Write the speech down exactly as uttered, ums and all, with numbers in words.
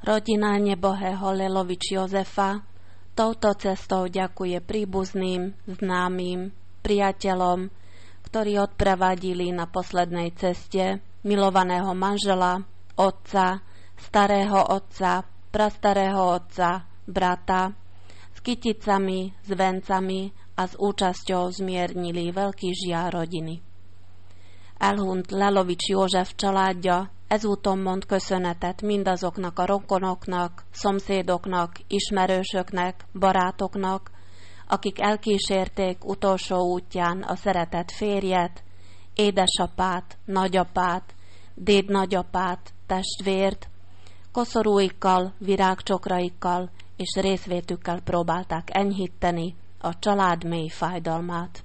Rodina nebohého Lelovič Jozefa touto cestou ďakuje príbuzným, známym, priateľom, ktorí odprevadili na poslednej ceste milovaného manžela, otca, starého otca, prastarého otca, brata, s kyticami, s vencami a s účasťou zmiernili veľký žiaľ rodiny. Elhunyt Lelovics József családja ezúton mond köszönetet mindazoknak a rokonoknak, szomszédoknak, ismerősöknek, barátoknak, akik elkísérték utolsó útján a szeretett férjet, édesapát, nagyapát, dédnagyapát, testvért, koszorúikkal, virágcsokraikkal és részvétükkel próbálták enyhíteni a család mély fájdalmát.